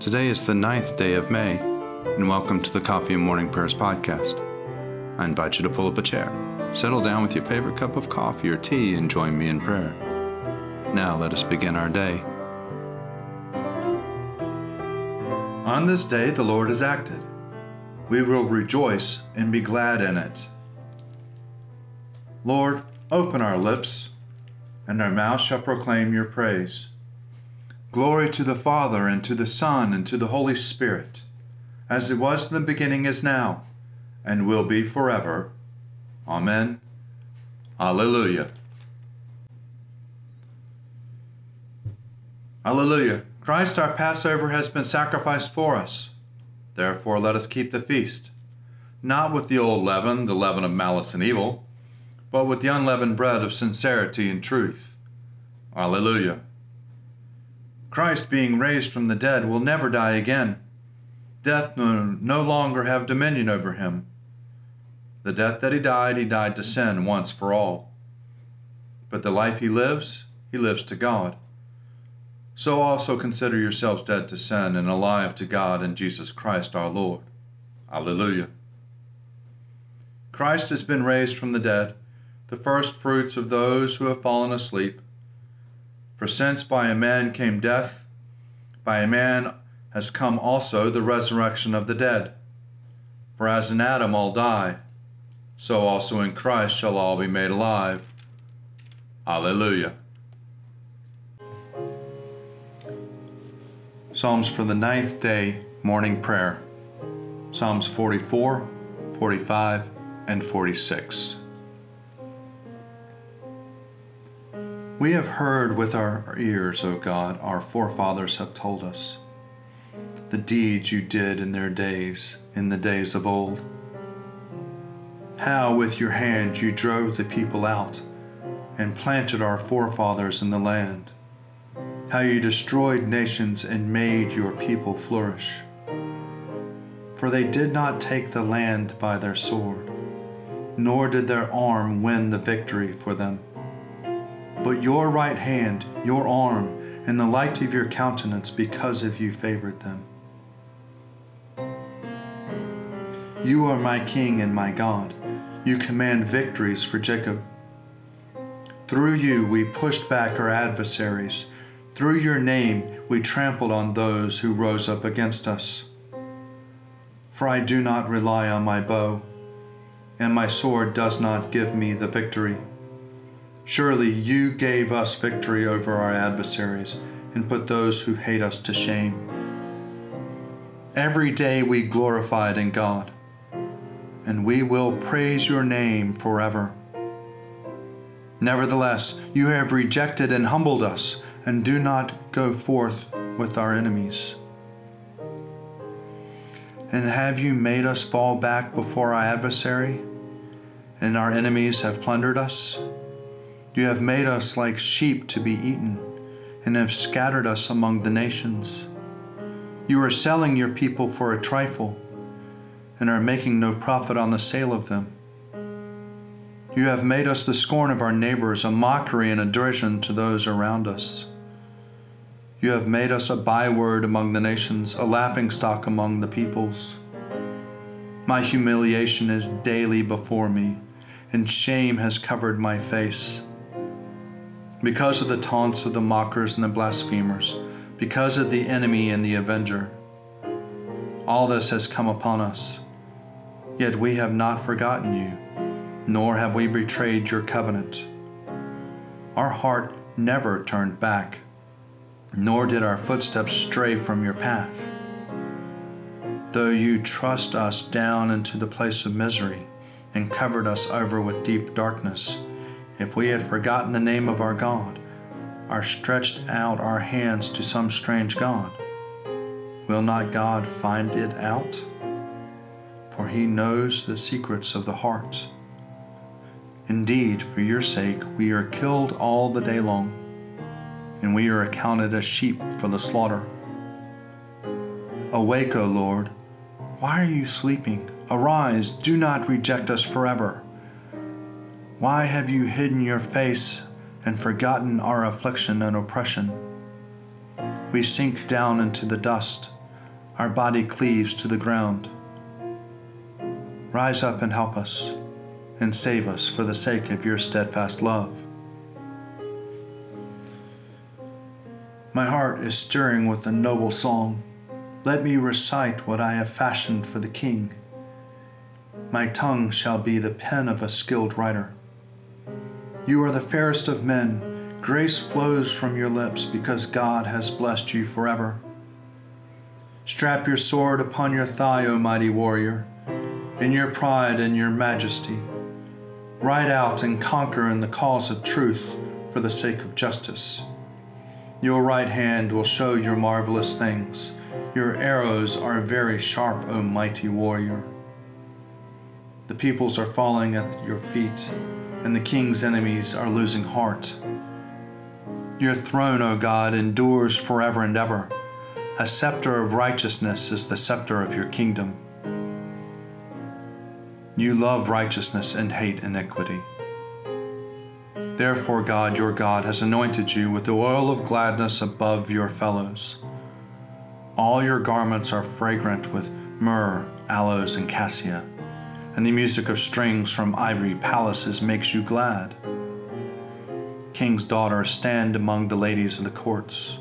Today is the 9th day of May, and welcome to the Coffee and Morning Prayers podcast. I invite you to pull up a chair, settle down with your favorite cup of coffee or tea, and join me in prayer. Now let us begin our day. On this day the Lord has acted. We will rejoice and be glad in it. Lord, open our lips, and our mouth shall proclaim your praise. Glory to the Father, and to the Son, and to the Holy Spirit, as it was in the beginning, is now, and will be forever. Amen. Alleluia. Alleluia. Christ our Passover has been sacrificed for us. Therefore let us keep the feast, not with the old leaven, the leaven of malice and evil, but with the unleavened bread of sincerity and truth. Alleluia. Christ, being raised from the dead, will never die again. Death no longer have dominion over him. The death that he died to sin once for all. But the life he lives to God. So also consider yourselves dead to sin and alive to God in Jesus Christ our Lord. Alleluia. Christ has been raised from the dead, the first fruits of those who have fallen asleep. For since by a man came death, by a man has come also the resurrection of the dead. For as in Adam all die, so also in Christ shall all be made alive. Alleluia. Psalms for the 9th day, morning prayer. Psalms 44, 45, and 46. We have heard with our ears, O God, our forefathers have told us, the deeds you did in their days, in the days of old. How with your hand you drove the people out and planted our forefathers in the land. How you destroyed nations and made your people flourish. For they did not take the land by their sword, nor did their arm win the victory for them. But your right hand, your arm, and the light of your countenance, because of you favored them. You are my King and my God. You command victories for Jacob. Through you we pushed back our adversaries. Through your name we trampled on those who rose up against us. For I do not rely on my bow, and my sword does not give me the victory. Surely you gave us victory over our adversaries and put those who hate us to shame. Every day we glorified in God, and we will praise your name forever. Nevertheless, you have rejected and humbled us, and do not go forth with our enemies. And have you made us fall back before our adversary, and our enemies have plundered us? You have made us like sheep to be eaten, and have scattered us among the nations. You are selling your people for a trifle, and are making no profit on the sale of them. You have made us the scorn of our neighbors, a mockery and a derision to those around us. You have made us a byword among the nations, a laughingstock among the peoples. My humiliation is daily before me, and shame has covered my face. Because of the taunts of the mockers and the blasphemers, because of the enemy and the avenger. All this has come upon us, yet we have not forgotten you, nor have we betrayed your covenant. Our heart never turned back, nor did our footsteps stray from your path. Though you thrust us down into the place of misery and covered us over with deep darkness, if we had forgotten the name of our God, or stretched out our hands to some strange God, will not God find it out? For he knows the secrets of the heart. Indeed, for your sake we are killed all the day long, and we are accounted as sheep for the slaughter. Awake, O Lord, why are you sleeping? Arise, do not reject us forever. Why have you hidden your face and forgotten our affliction and oppression? We sink down into the dust. our body cleaves to the ground. Rise up and help us, and save us for the sake of your steadfast love. My heart is stirring with a noble song. Let me recite what I have fashioned for the King. My tongue shall be the pen of a skilled writer. You are the fairest of men. Grace flows from your lips because God has blessed you forever. Strap your sword upon your thigh, O mighty warrior, in your pride and your majesty. Ride out and conquer in the cause of truth for the sake of justice. Your right hand will show your marvelous things. Your arrows are very sharp, O mighty warrior. The peoples are falling at your feet, and the king's enemies are losing heart. Your throne, O God, endures forever and ever. A scepter of righteousness is the scepter of your kingdom. You love righteousness and hate iniquity. Therefore, God, your God, has anointed you with the oil of gladness above your fellows. All your garments are fragrant with myrrh, aloes, and cassia, and the music of strings from ivory palaces makes you glad. King's daughters stand among the ladies of the courts.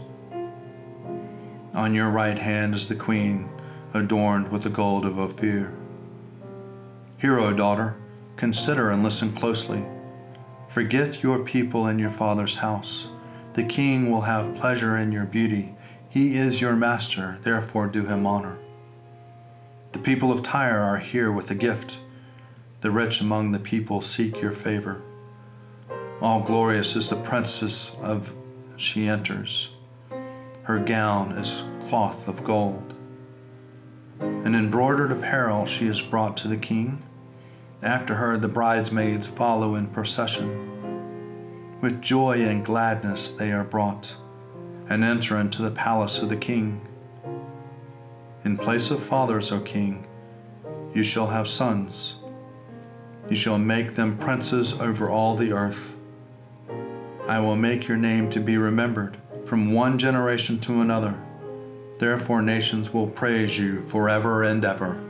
On your right hand is the queen, adorned with the gold of Ophir. Hear, O daughter, consider and listen closely. Forget your people and your father's house. The king will have pleasure in your beauty. He is your master, therefore do him honor. The people of Tyre are here with a gift. The rich among the people seek your favor. All glorious is the princess of she enters. Her gown is cloth of gold. An embroidered apparel she is brought to the king. After her, the bridesmaids follow in procession. With joy and gladness they are brought, and enter into the palace of the king. In place of fathers, O king, you shall have sons. You shall make them princes over all the earth. I will make your name to be remembered from one generation to another. Therefore nations will praise you forever and ever.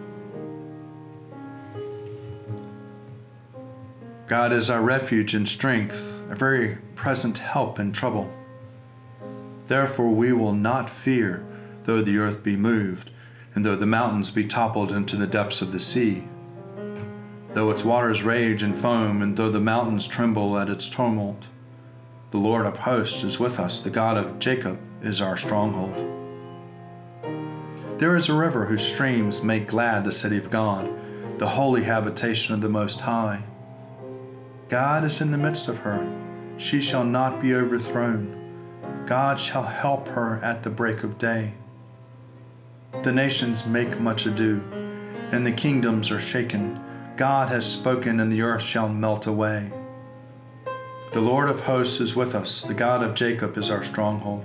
God is our refuge and strength, a very present help in trouble. Therefore we will not fear, though the earth be moved, and though the mountains be toppled into the depths of the sea. Though its waters rage and foam, and though the mountains tremble at its tumult. The Lord of hosts is with us, the God of Jacob is our stronghold. There is a river whose streams make glad the city of God, the holy habitation of the Most High. God is in the midst of her. She shall not be overthrown. God shall help her at the break of day. The nations make much ado, and the kingdoms are shaken. God has spoken, and the earth shall melt away. The Lord of hosts is with us. The God of Jacob is our stronghold.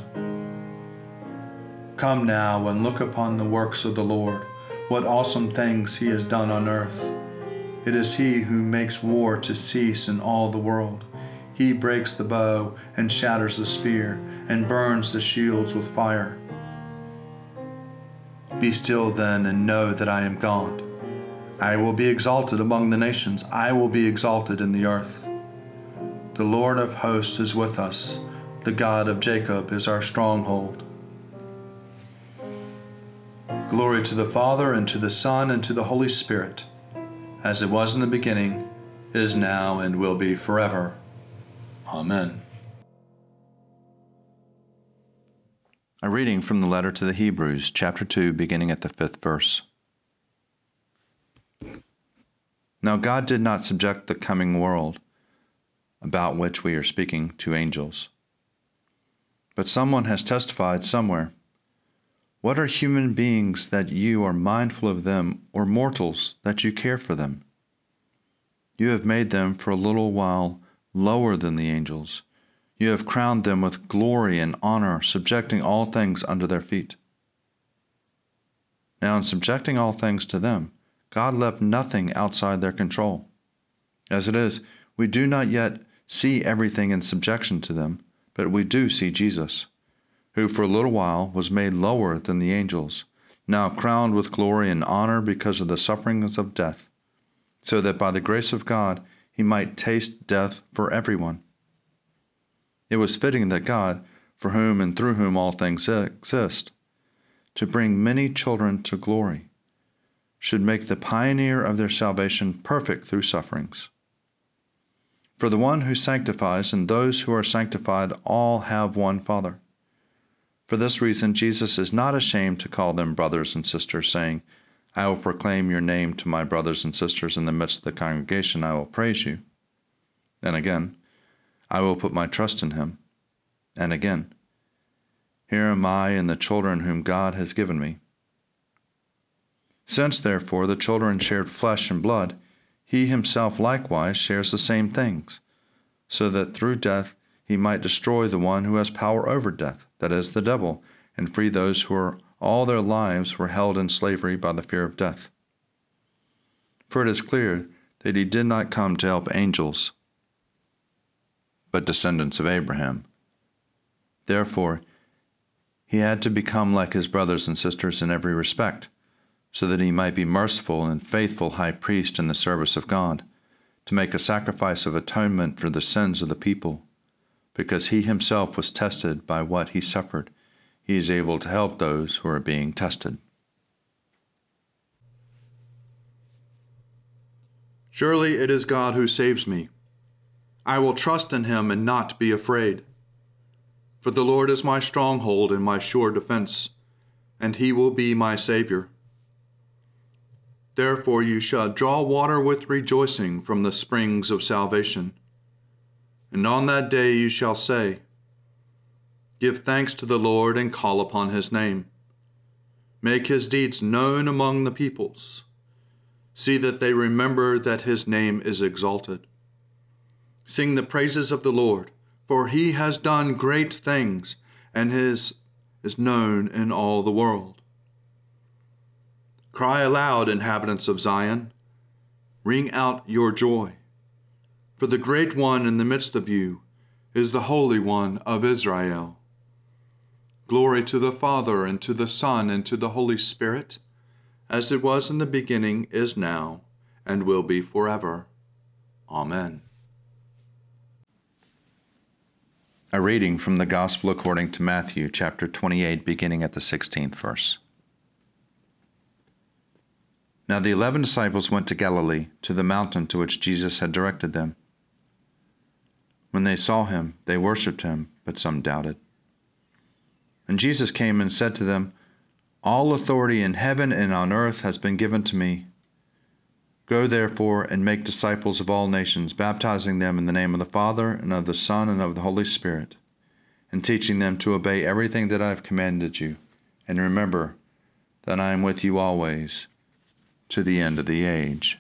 Come now and look upon the works of the Lord, what awesome things he has done on earth. It is he who makes war to cease in all the world. He breaks the bow and shatters the spear and burns the shields with fire. Be still then and know that I am God. I will be exalted among the nations. I will be exalted in the earth. The Lord of hosts is with us. The God of Jacob is our stronghold. Glory to the Father, and to the Son, and to the Holy Spirit, as it was in the beginning, is now, and will be forever. Amen. A reading from the letter to the Hebrews, chapter 2, beginning at the 5th verse. Now God did not subject the coming world, about which we are speaking, to angels. But someone has testified somewhere, "What are human beings that you are mindful of them, or mortals that you care for them? You have made them for a little while lower than the angels. You have crowned them with glory and honor, subjecting all things under their feet." Now in subjecting all things to them, God left nothing outside their control. As it is, we do not yet see everything in subjection to them, but we do see Jesus, who for a little while was made lower than the angels, now crowned with glory and honor because of the sufferings of death, so that by the grace of God he might taste death for everyone. It was fitting that God, for whom and through whom all things exist, to bring many children to glory, should make the pioneer of their salvation perfect through sufferings. For the one who sanctifies and those who are sanctified all have one Father. For this reason, Jesus is not ashamed to call them brothers and sisters, saying, I will proclaim your name to my brothers and sisters in the midst of the congregation. I will praise you. And again, I will put my trust in him. And again, here am I and the children whom God has given me. Since, therefore, the children shared flesh and blood, he himself likewise shares the same things, so that through death he might destroy the one who has power over death, that is, the devil, and free those who all their lives were held in slavery by the fear of death. For it is clear that he did not come to help angels, but descendants of Abraham. Therefore, he had to become like his brothers and sisters in every respect, so that he might be merciful and faithful high priest in the service of God, to make a sacrifice of atonement for the sins of the people. Because he himself was tested by what he suffered, he is able to help those who are being tested. Surely it is God who saves me. I will trust in him and not be afraid. For the Lord is my stronghold and my sure defense, and he will be my Savior. Therefore you shall draw water with rejoicing from the springs of salvation. And on that day you shall say, Give thanks to the Lord and call upon his name. Make his deeds known among the peoples. See that they remember that his name is exalted. Sing the praises of the Lord, for he has done great things, and his is known in all the world. Cry aloud, inhabitants of Zion. Ring out your joy. For the great one in the midst of you is the Holy One of Israel. Glory to the Father, and to the Son, and to the Holy Spirit, as it was in the beginning, is now, and will be forever. Amen. A reading from the Gospel according to Matthew, chapter 28, beginning at the 16th verse. Now the 11 disciples went to Galilee, to the mountain to which Jesus had directed them. When they saw him, they worshipped him, but some doubted. And Jesus came and said to them, All authority in heaven and on earth has been given to me. Go therefore and make disciples of all nations, baptizing them in the name of the Father, and of the Son, and of the Holy Spirit, and teaching them to obey everything that I have commanded you. And remember that I am with you always, to the end of the age.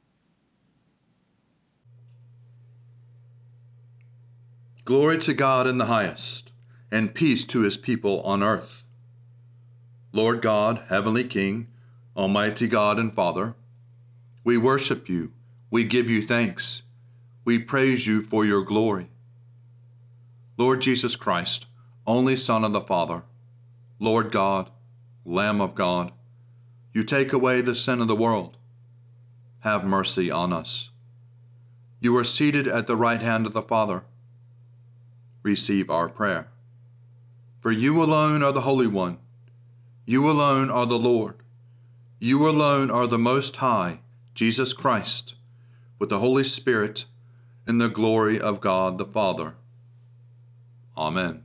Glory to God in the highest, and peace to his people on earth. Lord God, heavenly King, almighty God and Father, we worship you, we give you thanks, we praise you for your glory. Lord Jesus Christ, only Son of the Father, Lord God, Lamb of God, you take away the sin of the world. Have mercy on us. You are seated at the right hand of the Father. Receive our prayer. For you alone are the Holy One. You alone are the Lord. You alone are the Most High, Jesus Christ, with the Holy Spirit, in the glory of God the Father. Amen.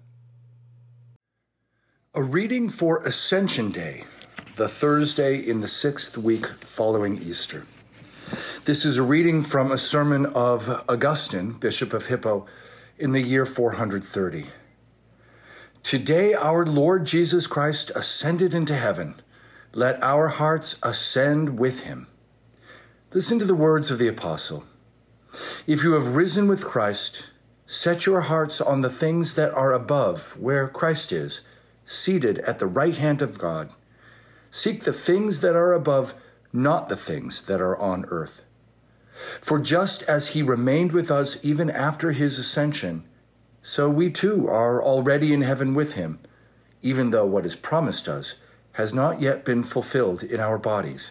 A reading for Ascension Day, the Thursday in the 6th week following Easter. This is a reading from a sermon of Augustine, Bishop of Hippo, in the year 430. Today our Lord Jesus Christ ascended into heaven. Let our hearts ascend with him. Listen to the words of the apostle. If you have risen with Christ, set your hearts on the things that are above, where Christ is, seated at the right hand of God. Seek the things that are above, not the things that are on earth. For just as he remained with us even after his ascension, so we too are already in heaven with him, even though what is promised us has not yet been fulfilled in our bodies.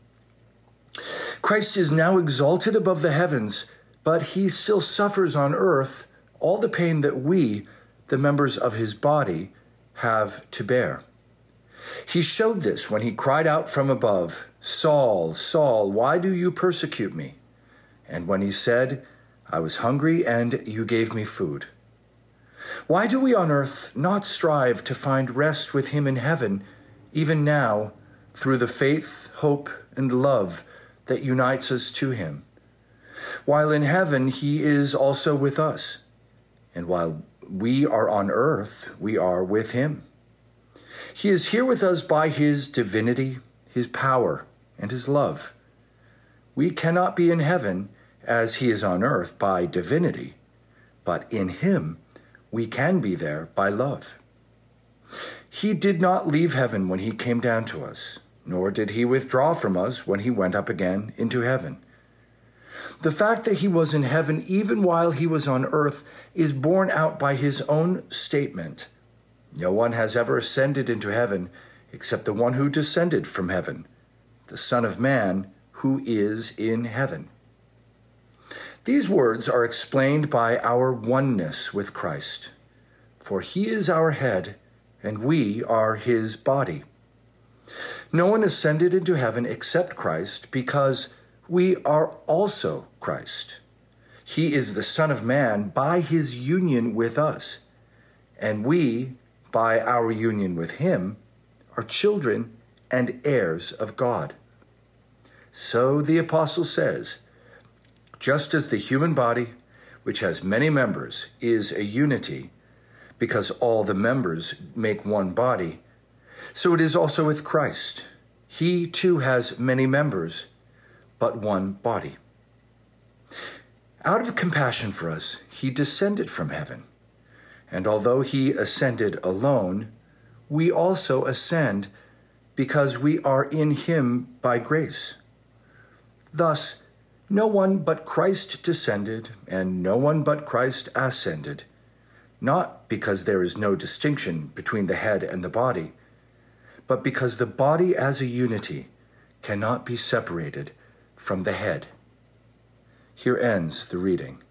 Christ is now exalted above the heavens, but he still suffers on earth all the pain that we, the members of his body, have to bear. He showed this when he cried out from above, "Saul, Saul, why do you persecute me?" And when he said, "I was hungry, and you gave me food." Why do we on earth not strive to find rest with him in heaven, even now, through the faith, hope, and love that unites us to him? While in heaven, he is also with us, and while we are on earth, we are with him. He is here with us by his divinity, his power, and his love. We cannot be in heaven as he is on earth by divinity, but in him we can be there by love. He did not leave heaven when he came down to us, nor did he withdraw from us when he went up again into heaven. The fact that he was in heaven even while he was on earth is borne out by his own statement. No one has ever ascended into heaven except the one who descended from heaven, the Son of Man who is in heaven. These words are explained by our oneness with Christ, for he is our head and we are his body. No one ascended into heaven except Christ, because we are also Christ. He is the Son of Man by his union with us, and we, by our union with him, are children and heirs of God. So the apostle says, just as the human body, which has many members, is a unity, because all the members make one body, so it is also with Christ. He too has many members, but one body. Out of compassion for us, he descended from heaven. And although he ascended alone, we also ascend because we are in him by grace. Thus, no one but Christ descended, and no one but Christ ascended, not because there is no distinction between the head and the body, but because the body as a unity cannot be separated from the head. Here ends the reading.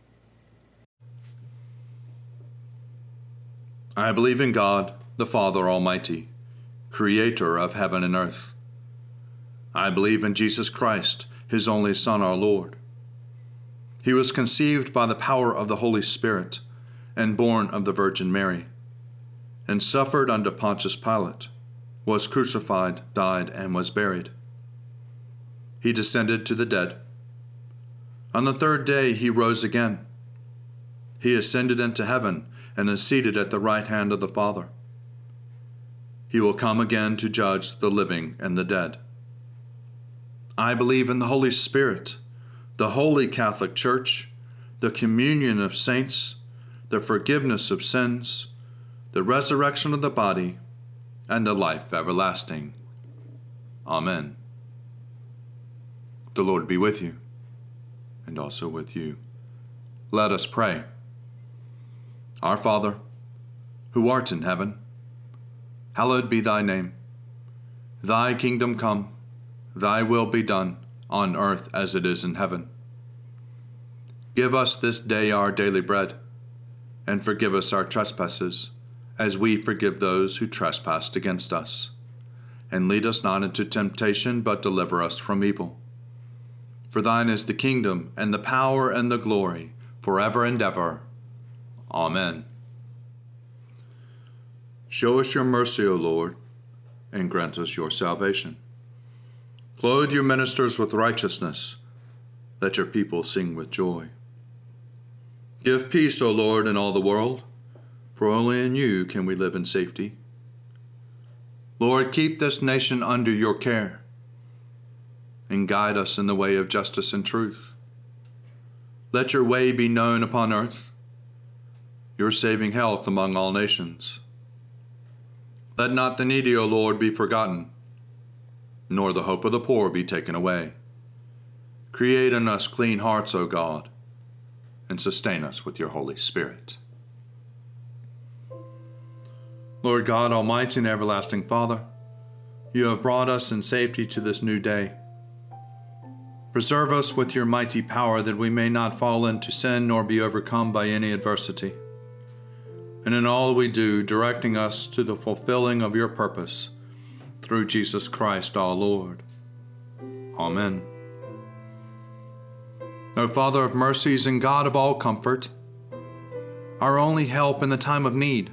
I believe in God, the Father Almighty, creator of heaven and earth. I believe in Jesus Christ, his only Son, our Lord. He was conceived by the power of the Holy Spirit and born of the Virgin Mary, and suffered under Pontius Pilate, was crucified, died, and was buried. He descended to the dead. On the third day he rose again. He ascended into heaven and is seated at the right hand of the Father. He will come again to judge the living and the dead. I believe in the Holy Spirit, the Holy Catholic Church, the communion of saints, the forgiveness of sins, the resurrection of the body, and the life everlasting. Amen. The Lord be with you, and also with you. Let us pray. Our Father, who art in heaven, hallowed be thy name. Thy kingdom come, thy will be done, on earth as it is in heaven. Give us this day our daily bread, and forgive us our trespasses, as we forgive those who trespass against us. And lead us not into temptation, but deliver us from evil. For thine is the kingdom, and the power, and the glory, forever and ever. Amen. Show us your mercy, O Lord, and grant us your salvation. Clothe your ministers with righteousness. Let your people sing with joy. Give peace, O Lord, in all the world, for only in you can we live in safety. Lord, keep this nation under your care, and guide us in the way of justice and truth. Let your way be known upon earth, your saving health among all nations. Let not the needy, O Lord, be forgotten, nor the hope of the poor be taken away. Create in us clean hearts, O God, and sustain us with your Holy Spirit. Lord God, almighty and everlasting Father, you have brought us in safety to this new day. Preserve us with your mighty power that we may not fall into sin nor be overcome by any adversity. And in all we do, directing us to the fulfilling of your purpose, through Jesus Christ our Lord. Amen. O Father of mercies and God of all comfort, our only help in the time of need,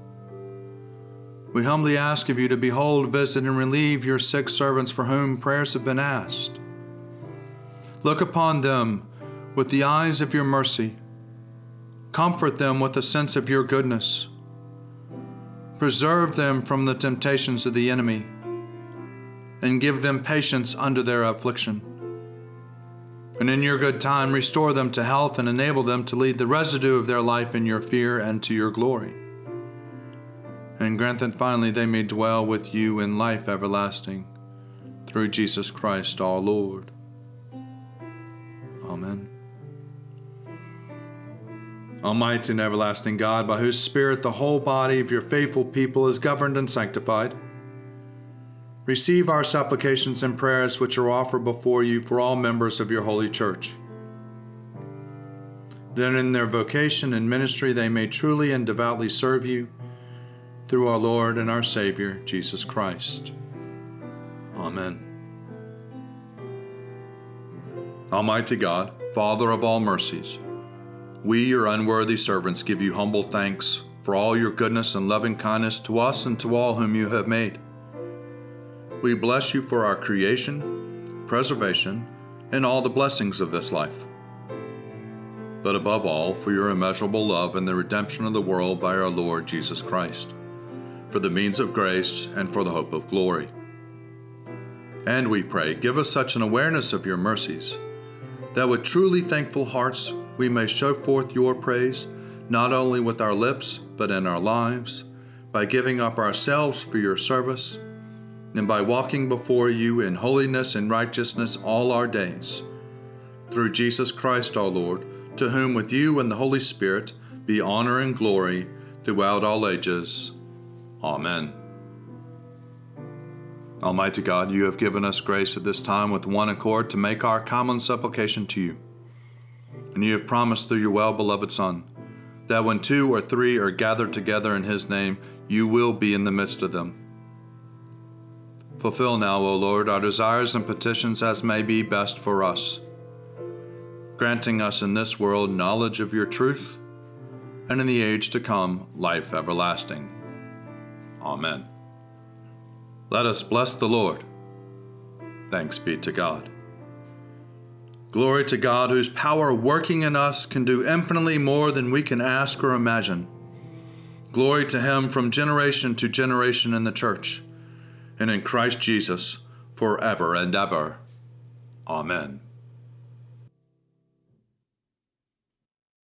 we humbly ask of you to behold, visit, and relieve your sick servants for whom prayers have been asked. Look upon them with the eyes of your mercy. Comfort them with a sense of your goodness. Preserve them from the temptations of the enemy, and give them patience under their affliction. And in your good time, restore them to health and enable them to lead the residue of their life in your fear and to your glory. And grant that finally they may dwell with you in life everlasting, through Jesus Christ our Lord. Amen. Almighty and everlasting God, by whose Spirit the whole body of your faithful people is governed and sanctified, receive our supplications and prayers which are offered before you for all members of your holy church, that in their vocation and ministry they may truly and devoutly serve you, through our Lord and our Savior, Jesus Christ. Amen. Almighty God, Father of all mercies, we, your unworthy servants, give you humble thanks for all your goodness and loving kindness to us and to all whom you have made. We bless you for our creation, preservation, and all the blessings of this life, but above all, for your immeasurable love and the redemption of the world by our Lord Jesus Christ, for the means of grace and for the hope of glory. And we pray, give us such an awareness of your mercies, that with truly thankful hearts we may show forth your praise, not only with our lips, but in our lives, by giving up ourselves for your service, and by walking before you in holiness and righteousness all our days. Through Jesus Christ our Lord, to whom with you and the Holy Spirit be honor and glory throughout all ages. Amen. Almighty God, you have given us grace at this time with one accord to make our common supplication to you. And you have promised through your well-beloved Son, that when 2 or 3 are gathered together in his name, you will be in the midst of them. Fulfill now, O Lord, our desires and petitions as may be best for us, granting us in this world knowledge of your truth, and in the age to come, life everlasting. Amen. Let us bless the Lord. Thanks be to God. Glory to God, whose power working in us can do infinitely more than we can ask or imagine. Glory to him from generation to generation in the church, and in Christ Jesus forever and ever. Amen.